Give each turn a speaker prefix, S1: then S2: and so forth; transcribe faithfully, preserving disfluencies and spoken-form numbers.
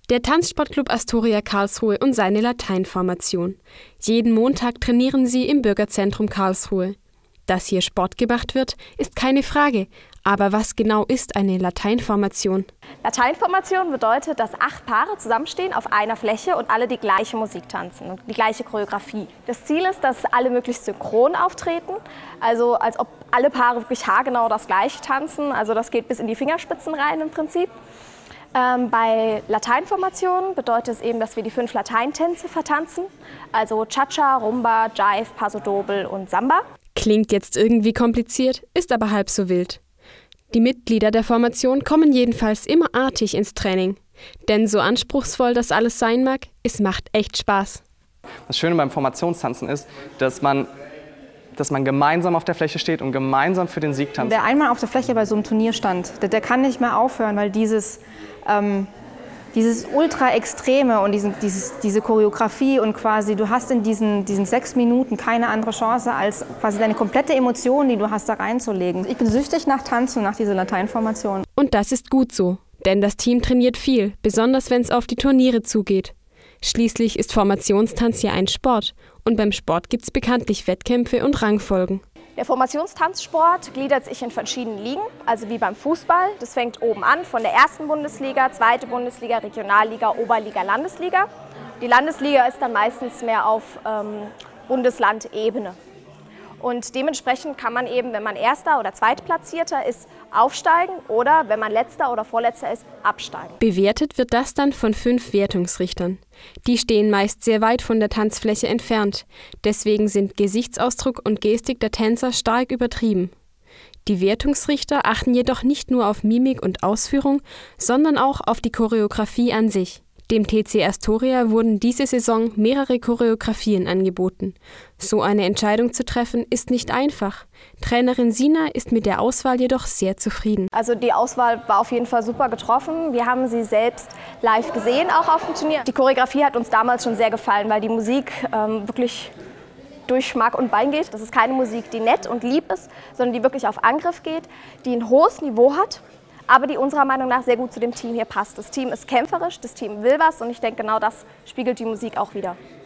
S1: Der Tanzsportclub Astoria Karlsruhe und seine Lateinformation. Jeden Montag trainieren sie im Bürgerzentrum Karlsruhe. Dass hier Sport gemacht wird, ist keine Frage. Aber was genau ist eine Lateinformation?
S2: Lateinformation bedeutet, dass acht Paare zusammenstehen auf einer Fläche und alle die gleiche Musik tanzen und die gleiche Choreografie. Das Ziel ist, dass alle möglichst synchron auftreten, also als ob alle Paare wirklich haargenau das Gleiche tanzen. Also das geht bis in die Fingerspitzen rein im Prinzip. Ähm, bei Lateinformation bedeutet es eben, dass wir die fünf Lateintänze vertanzen, also Cha-Cha, Rumba, Jive, Paso Doble und Samba.
S1: Klingt jetzt irgendwie kompliziert, ist aber halb so wild. Die Mitglieder der Formation kommen jedenfalls immer artig ins Training. Denn so anspruchsvoll das alles sein mag, es macht echt Spaß.
S3: Das Schöne beim Formationstanzen ist, dass man, dass man gemeinsam auf der Fläche steht und gemeinsam für den Sieg tanzt.
S4: Wer einmal auf der Fläche bei so einem Turnier stand, der, der kann nicht mehr aufhören, weil dieses, ähm, dieses Ultra-Extreme und diesen, dieses, diese Choreografie und quasi, du hast in diesen, diesen sechs Minuten keine andere Chance, als quasi deine komplette Emotion, die du hast, da reinzulegen. Ich bin süchtig nach Tanz und nach dieser Lateinformation.
S1: Und das ist gut so, denn das Team trainiert viel, besonders wenn es auf die Turniere zugeht. Schließlich ist Formationstanz ja ein Sport und beim Sport gibt es bekanntlich Wettkämpfe und Rangfolgen.
S2: Der Formationstanzsport gliedert sich in verschiedene Ligen, also wie beim Fußball. Das fängt oben an von der ersten Bundesliga, zweite Bundesliga, Regionalliga, Oberliga, Landesliga. Die Landesliga ist dann meistens mehr auf ähm, Bundeslandebene. Und dementsprechend kann man eben, wenn man Erster oder Zweitplatzierter ist, aufsteigen oder, wenn man Letzter oder Vorletzter ist, absteigen.
S1: Bewertet wird das dann von fünf Wertungsrichtern. Die stehen meist sehr weit von der Tanzfläche entfernt. Deswegen sind Gesichtsausdruck und Gestik der Tänzer stark übertrieben. Die Wertungsrichter achten jedoch nicht nur auf Mimik und Ausführung, sondern auch auf die Choreografie an sich. Dem T C Astoria wurden diese Saison mehrere Choreografien angeboten. So eine Entscheidung zu treffen, ist nicht einfach. Trainerin Sina ist mit der Auswahl jedoch sehr zufrieden.
S2: Also die Auswahl war auf jeden Fall super getroffen. Wir haben sie selbst live gesehen, auch auf dem Turnier. Die Choreografie hat uns damals schon sehr gefallen, weil die Musik ähm, wirklich durch Mark und Bein geht. Das ist keine Musik, die nett und lieb ist, sondern die wirklich auf Angriff geht, die ein hohes Niveau hat, aber die unserer Meinung nach sehr gut zu dem Team hier passt. Das Team ist kämpferisch, das Team will was und ich denke, genau das spiegelt die Musik auch wider.